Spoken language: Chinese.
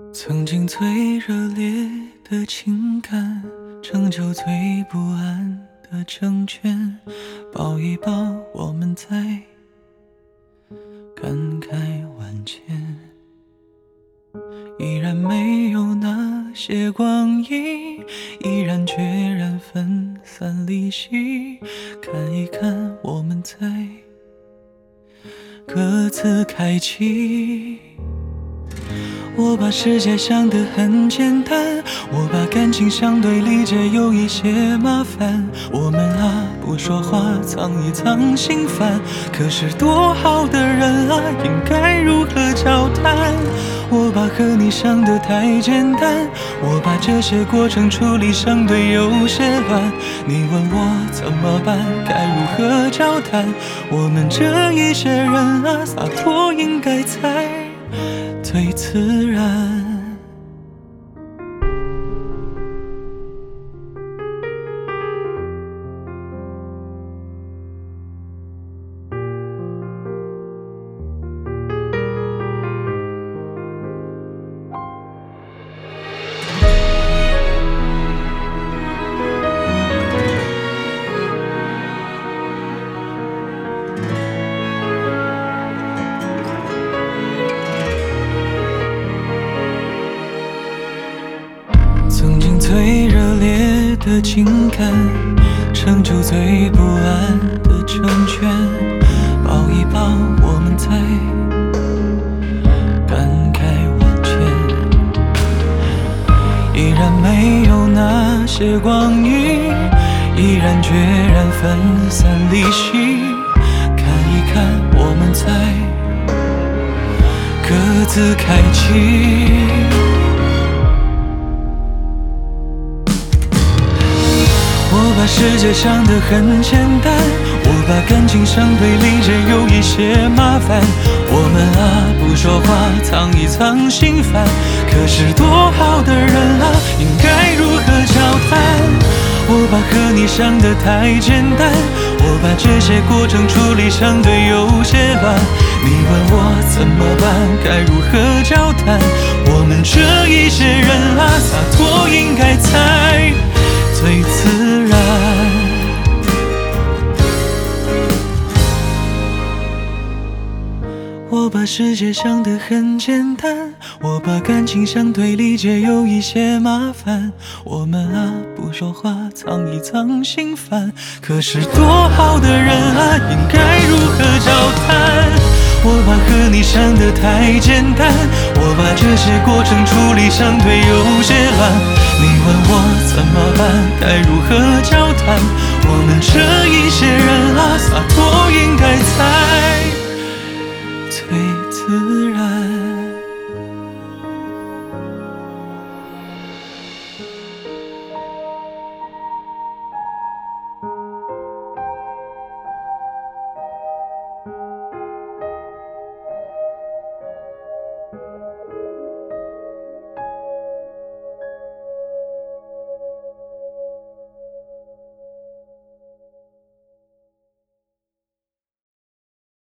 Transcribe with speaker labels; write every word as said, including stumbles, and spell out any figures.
Speaker 1: 曾经最热烈的情感，成就最不安的成全。抱一抱，我们在感慨万千。依然没有那些光阴，依然决然分散离析。看一看，我们在各自开启。我把世界想得很简单，我把感情相对理解有一些麻烦。我们啊，不说话，藏一藏心烦。可是多好的人啊，应该如何交谈？我把和你想得太简单，我把这些过程处理相对有些乱。你问我怎么办，该如何交谈？我们这一些人啊，洒脱应该才最自然。曾经最热烈的情感，成就最不安的成全。抱一抱，我们在感慨万千。依然没有那些光阴，依然决然分散离析。看一看，我们在各自开启。我把世界想得很简单，我把感情相对理解有一些麻烦。我们啊，不说话，藏一藏心烦。可是多好的人啊，应该如何交谈？我把和你想得太简单，我把这些过程处理相对有些乱。你问我怎么办，该如何交谈？我们这一些人啊，洒脱应该才最自然。我把世界想得很简单，我把感情相对理解有一些麻烦。我们啊，不说话，藏一藏心烦。可是多好的人啊，应该如何交谈？我把和你想得太简单，我把这些过程处理相对有些乱。你问我怎么办，该如何交谈？我们这一些人